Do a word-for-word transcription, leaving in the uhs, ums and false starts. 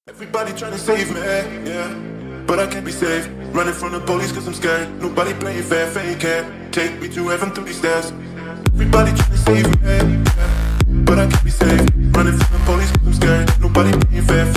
Everybody trying to save me, yeah, but I can't be saved. Running from the police cause I'm scared. Nobody playing fair, fake care. Take me to heaven through these stairs. Everybody trying to save me, yeah, but I can't be saved. Running from the police cause I'm scared. Nobody playing fair,